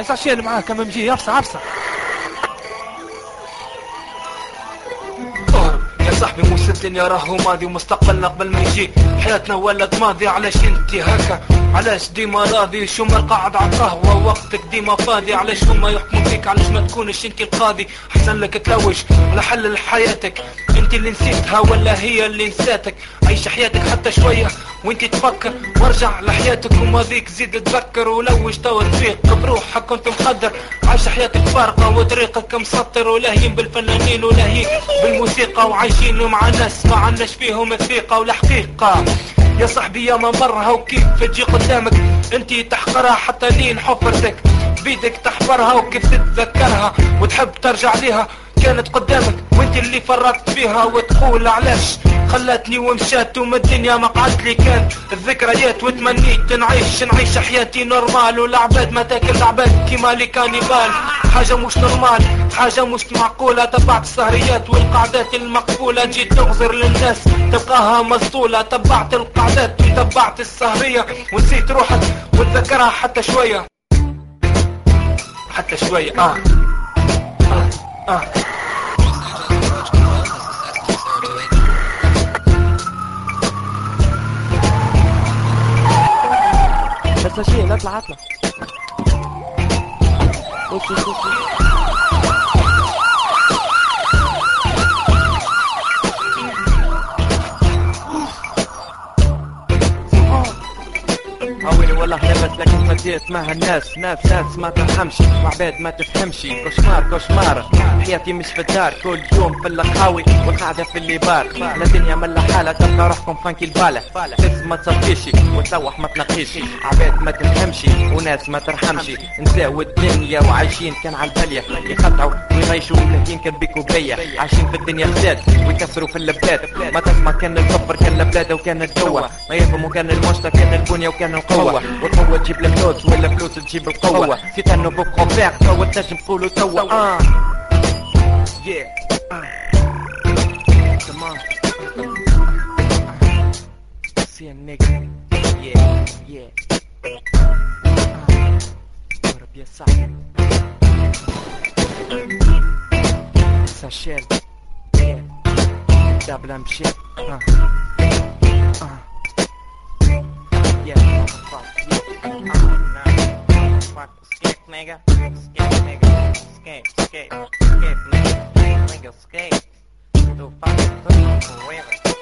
الساشيه اللي معاه كم مجي افصح افصح. يا صاحبي مو الدنيا راهو ماضي ومستقبلنا قبل ما يجي، حياتنا ولد ماضي. علاش انتي هكا؟ علاش ديما راضي؟ شو ما قاعد على القهوة وقتك ديما فاضي؟ علاش هما يحكموا فيك؟ علاش ما تكونش انتي القاضي؟ احسن لك تلوج على حل حياتك. انتي اللي نسيتها ولا هي اللي نساتك؟ عيش حياتك حتى شوية وانتي تفكر، وارجع لحياتك وماضيك زيد تذكر. ولوج تو تفيق بروحك كنت مقدر، عايش حياتك فارقة وطريقك مسطر. ولاهيين بالفنانين ولاهيين بالموسيقى، وعايشين مع ناس ما عندناش فيهم الثقة والحقيقة. يا صاحبي يا ما مرها وكيف تجي قدامك انتي تحقرها حتى لين حفرتك بيدك تحفرها، وكيف تتذكرها وتحب ترجع ليها. كانت قدامك وانت اللي فرطت فيها، وتقول علاش خلتني ومشات وما الدنيا ما قعدت لي. كانت الذكريات وتمنيت نعيش حياتي نورمال، والعباد ما تاكل العباد كيما لي كانيبال. حاجة مش نورمال، حاجة مش معقولة. تبعت السهريات والقعدات المقفولة، جيت تغزر للناس تلقاها مسطولة. تبعت القعدات وتبعت السهرية، ونسيت روحك وتذكرها حتى شوية حتى شوية. الساشيه لا اطلع اطلع. هاويني والله لبس لكن فديت معها الناس، ناس ما ترحمش وعباد ما تفهمش. كوشمار حياتي مش في الدار، كل يوم في القهاوي والقعدة في الليبار. على دنيا ملا حالة تبقى روحكم فانكي البالة، تس ما تصفيش وتلوح ما تنقيش. عباد ما تفهمش وناس ما ترحمش، نساو الدنيا وعايشين كان على البلية. يخطعوا ويغيشوا لكن كان بيكوا بيا، عايشين في الدنيا خداد ويكسروا في اللبلاد. ما تسمع كان الكفر كان البلاد وكان الجوة، ما يفهموا كان المشتى كان البنية وكان القوة. والقوة تجيب الفلوس ولا الفلوس تجيب القوة. في تنو بوكو فيك تو تنجم تقولوا توا. Yeah. Come on. See a nigga. Yeah. What up يا صاحبي؟ ساشيل. دبل ام شيت. Yeah, fuck, yeah. Fuck, skate, nigga. Skate, nigga. Nigga, skate. Do fucking forever.